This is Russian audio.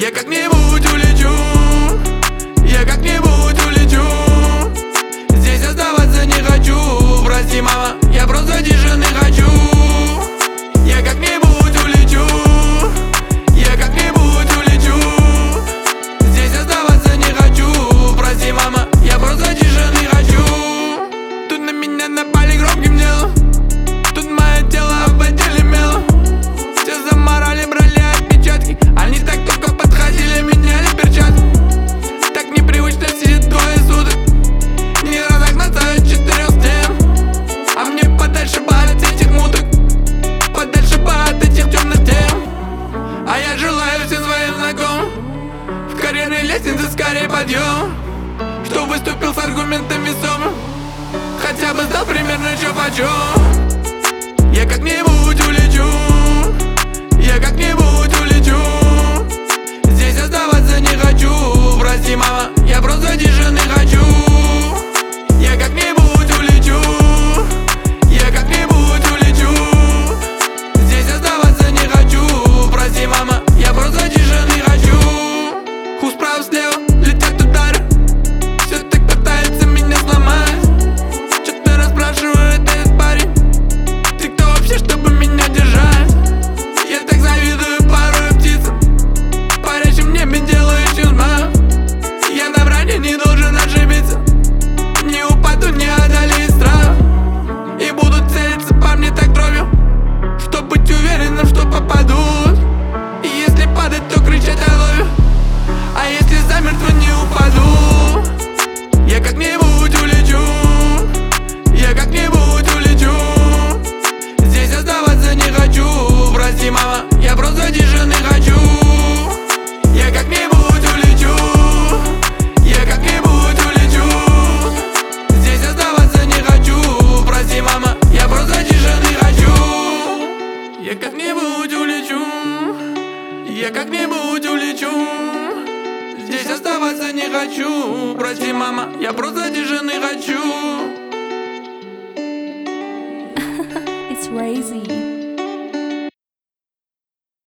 Я как-нибудь улечу, я как-нибудь улечу. Здесь оставаться не хочу, прости, мама, я просто тишины хочу. Я как-нибудь улечу, я как-нибудь улечу. Здесь оставаться не хочу, прости, мама, я просто тишины хочу. Тут на меня напали громким делом, тут мое тело обделимело. Все заморали, брали отпечатки, они так только подходили, меняли перчатки. Так непривычно сидит двое суток, не разогнаться от 4 стен. А мне подальше бы от этих муток, подальше бы от этих темных тем. А я желаю всем своим знакомым в карьерной лестнице скорее подъем, кто выступил с аргументом весомым, хотя бы знал примерно чё почем. Я как-нибудь улечу, я как-нибудь улечу. Здесь оставаться не хочу, прости, мама, я просто тишины хочу. Я как-нибудь улечу, я как-нибудь улечу. Здесь оставаться не хочу, прости, мама, я просто тишины хочу. Хуй справа слева, летят удары, все так пытается меня сломать. Что-то расспрашивает этот парень, ты кто вообще, чтобы меня держать? Я так завидую порой птицам, парящим в небе делающим зма. Я на броне не должен ошибиться, не упаду, не одолею страх. И будут целиться по мне так кровью, чтоб быть уверенным, что попадут. И если падать, то кричать I love you, а если замертво, не упаду. Я как-нибудь улечу, я как-нибудь улечу. Здесь оставаться не хочу, прости, мама, я просто тишины хочу. Я как-нибудь улечу, я как-нибудь улечу. Здесь оставаться не хочу, прости, мама, я просто тишины хочу. Я как-нибудь улечу, я как-нибудь улечу. Здесь оставаться не хочу, прости, мама, я просто тишины хочу. It's crazy.